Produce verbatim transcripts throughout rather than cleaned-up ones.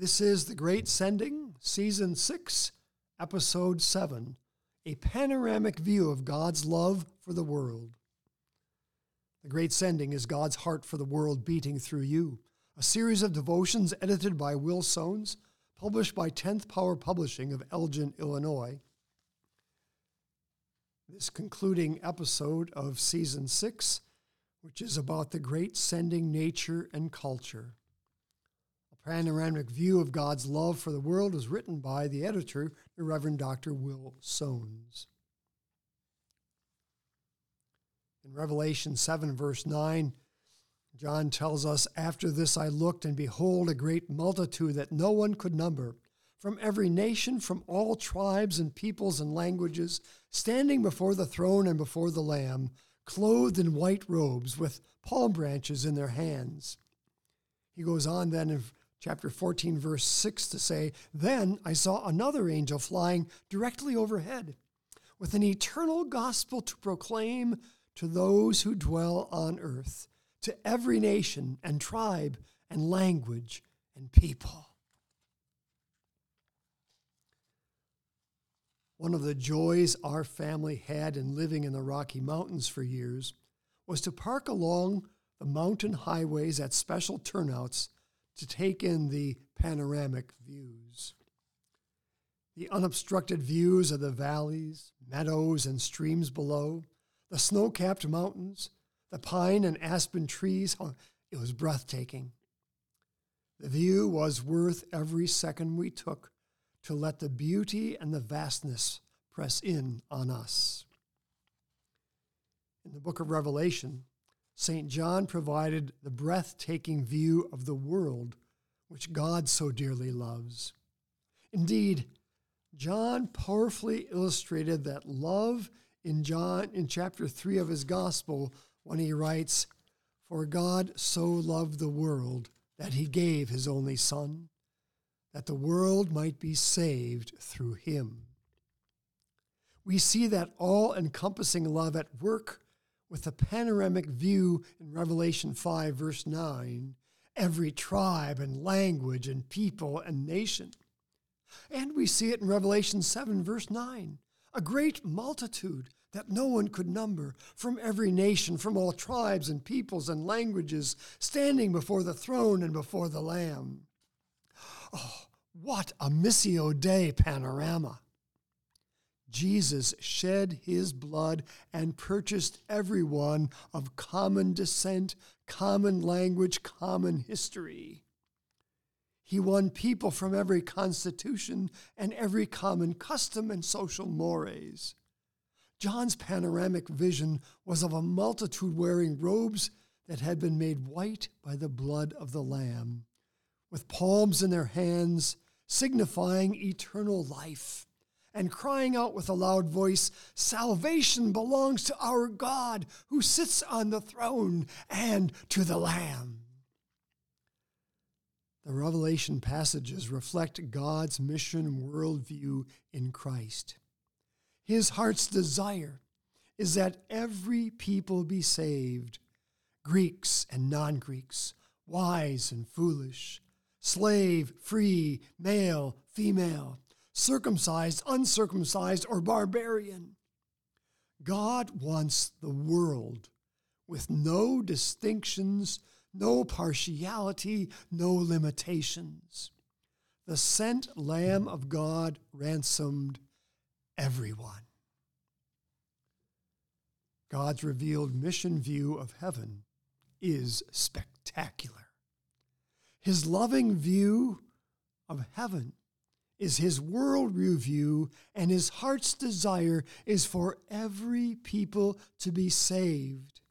This is The Great Sending, Season six, Episode seven, a panoramic view of God's love for the world. The Great Sending is God's heart for the world beating through you, a series of devotions edited by Will Soanes, published by tenth Power Publishing of Elgin, Illinois. This concluding episode of Season six, which is about the great sending nature and culture. A panoramic view of God's love for the world is written by the editor, the Reverend Doctor Will Soanes. In Revelation seven, verse nine, John tells us, "After this I looked, and behold, a great multitude that no one could number, from every nation, from all tribes and peoples and languages, standing before the throne and before the Lamb, clothed in white robes, with palm branches in their hands." He goes on then in chapter fourteen, verse six to say, "Then I saw another angel flying directly overhead, with an eternal gospel to proclaim to those who dwell on earth, to every nation and tribe and language and people." One of the joys our family had in living in the Rocky Mountains for years was to park along the mountain highways at special turnouts to take in the panoramic views. The unobstructed views of the valleys, meadows, and streams below, the snow-capped mountains, the pine and aspen trees, it was breathtaking. The view was worth every second we took to let the beauty and the vastness press in on us. In the book of Revelation, Saint John provided the breathtaking view of the world which God so dearly loves. Indeed, John powerfully illustrated that love in John in chapter three of his gospel when he writes, "For God so loved the world that he gave his only Son, that the world might be saved through him." We see that all-encompassing love at work with a panoramic view in Revelation five, verse nine, every tribe and language and people and nation. And we see it in Revelation seven, verse nine, a great multitude that no one could number, from every nation, from all tribes and peoples and languages, standing before the throne and before the Lamb. Oh, what a Missio Dei panorama! Jesus shed his blood and purchased everyone of common descent, common language, common history. He won people from every constitution and every common custom and social mores. John's panoramic vision was of a multitude wearing robes that had been made white by the blood of the Lamb, with palms in their hands, signifying eternal life, and crying out with a loud voice, "Salvation belongs to our God who sits on the throne and to the Lamb." The Revelation passages reflect God's mission worldview in Christ. His heart's desire is that every people be saved, Greeks and non-Greeks, wise and foolish, slave, free, male, female, circumcised, uncircumcised, or barbarian. God wants the world with no distinctions, no partiality, no limitations. The sent Lamb of God ransomed everyone. God's revealed mission view of heaven is spectacular. His loving view of heaven is his world view, and his heart's desire is for every people to be saved.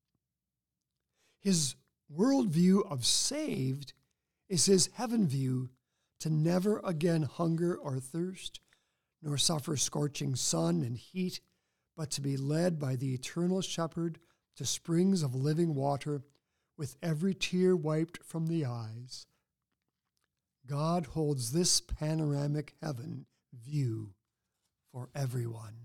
His worldview of saved is his heaven view, to never again hunger or thirst, nor suffer scorching sun and heat, but to be led by the eternal shepherd to springs of living water, with every tear wiped from the eyes. God holds this panoramic heaven view for everyone.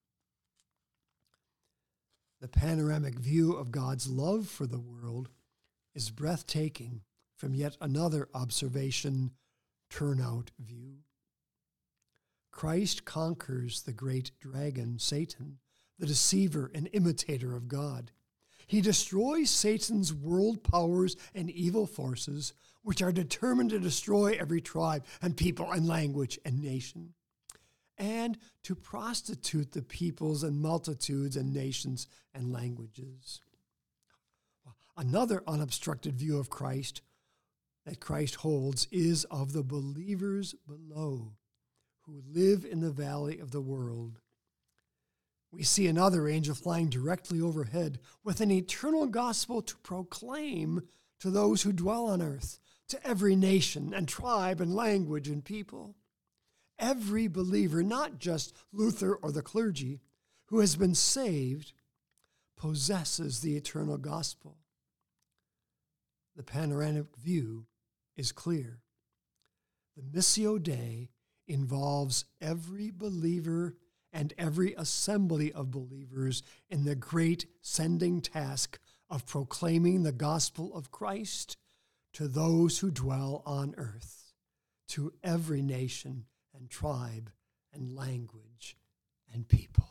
The panoramic view of God's love for the world is breathtaking from yet another observation turnout view. Christ conquers the great dragon, Satan, the deceiver and imitator of God. He destroys Satan's world powers and evil forces, which are determined to destroy every tribe and people and language and nation, and to prostitute the peoples and multitudes and nations and languages. Another unobstructed view of Christ that Christ holds is of the believers below who live in the valley of the world. We see another angel flying directly overhead with an eternal gospel to proclaim to those who dwell on earth, to every nation and tribe and language and people. Every believer, not just Luther or the clergy, who has been saved, possesses the eternal gospel. The panoramic view is clear. The Missio Dei involves every believer and every assembly of believers in the great sending task of proclaiming the gospel of Christ to those who dwell on earth, to every nation and tribe and language and people.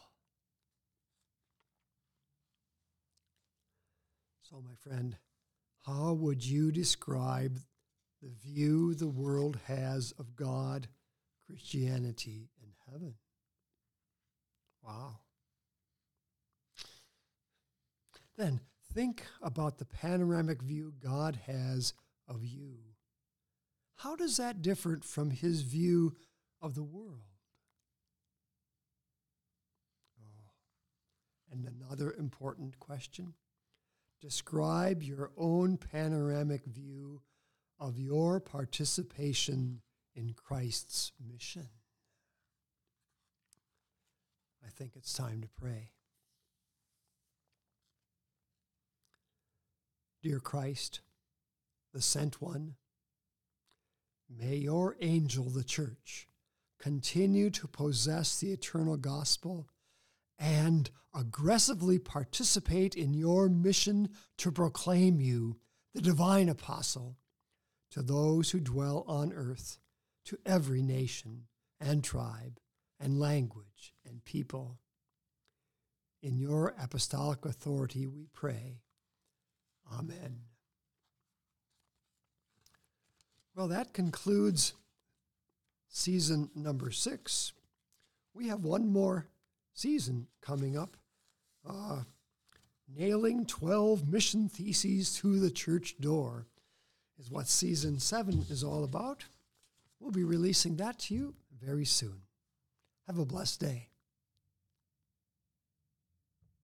So, my friend, how would you describe the view the world has of God, Christianity, and heaven? Wow. Then think about the panoramic view God has of you. How does that differ from his view of the world? Oh. And another important question. Describe your own panoramic view of your participation in Christ's mission. I think it's time to pray. Dear Christ, the sent one, may your angel, the church, continue to possess the eternal gospel and aggressively participate in your mission to proclaim you, the divine apostle, to those who dwell on earth, to every nation and tribe and language and people. In your apostolic authority we pray. Amen. Well, that concludes season number six. We have one more season coming up. Uh, Nailing twelve Mission Theses to the Church Door is what season seven is all about. We'll be releasing that to you very soon. Have a blessed day.